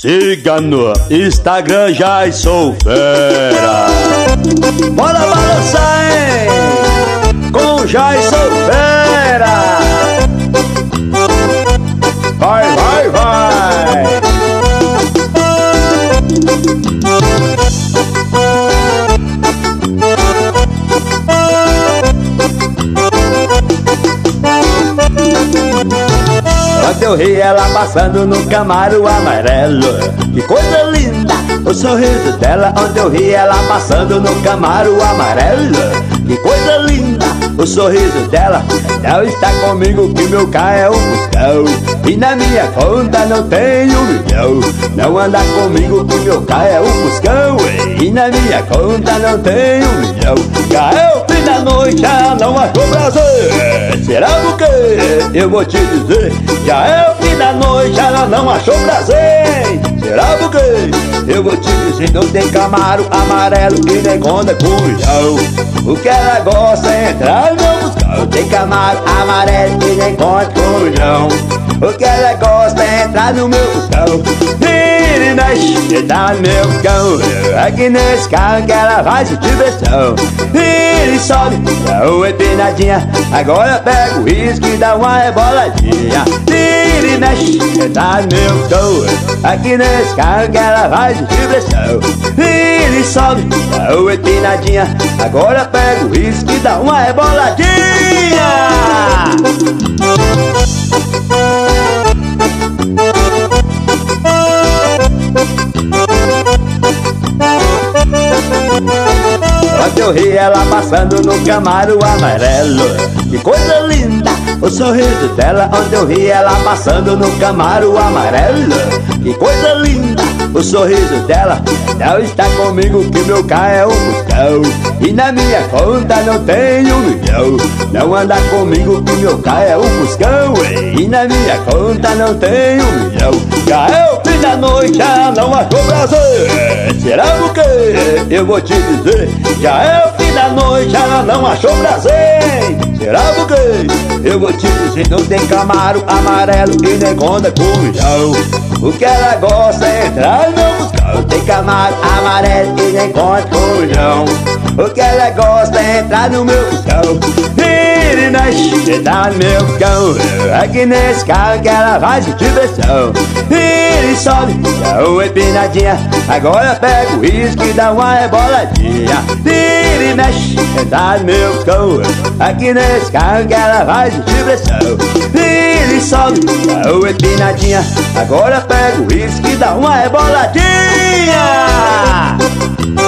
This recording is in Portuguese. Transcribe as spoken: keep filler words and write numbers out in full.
Siga no Instagram, já sou fera. Bora balançar, hein? Com já sou fera. Vai, vai, vai. Ontem eu vi ela passando no Camaro amarelo. Que coisa linda, o sorriso dela. Ontem eu vi ela passando no Camaro amarelo. Que coisa linda, o sorriso dela. Não está comigo que meu carro é um buscão. E na minha conta não tem um milhão. Não anda comigo que meu carro é um buscão. E na minha conta não tem um milhão. Já é o fim da noite, ela não achou prazer. Será o quê? Eu vou te dizer. Já é o fim da noite, ela não achou prazer. Será o quê? Eu vou te dizer. Não tem Camaro amarelo que nem conta com um milhão. O que ela gosta é entrar no buscão. Tem Camaro amarelo que nem conta com um milhão. O que ela gosta é entrar no meu buscão. Vira e mexe, tá no meu buscão. Aqui nesse carro que ela vai sentir pressão. Vira e sobe, dá uma empinadinha. Agora pega o risco e dá uma reboladinha. Vira e mexe, tá no meu buscão. Aqui nesse carro que ela vai sentir pressão. Vira e sobe, dá uma empinadinha. Agora pega o risco e dá uma reboladinha. Ontem eu vi ela passando no Camaro amarelo. Que coisa linda, o sorriso dela. Ontem eu vi ela passando no Camaro amarelo. Que coisa linda, o sorriso dela. Não está comigo que meu carro é um buscão. E na minha conta não tem um milhão. Não anda comigo que meu carro é um buscão. E na minha conta não tem um milhão. Já é o fim da noite, ela não achou prazer. Será o quê? Eu vou te dizer. Já é o fim da noite, ela não achou prazer. Será o quê? Eu vou te dizer. Não tem Camaro amarelo que nem conta com um milhão. O que ela gosta é entrar no buscão. Tem Camaro amarelo que nem conta com um milhão. O que ela gosta é entrar no meu buscão. Vira e mexe, tá no meu buscão. Aqui nesse carro que ela vai sentir pressão. Vira e sobe, dá uma empinadinha. Agora pega o risco e dá uma reboladinha. Vira e mexe, tá no meu buscão. Aqui nesse carro que ela vai sentir pressão. Vira e sobe, dá uma empinadinha. Agora pega o risco e dá uma reboladinha.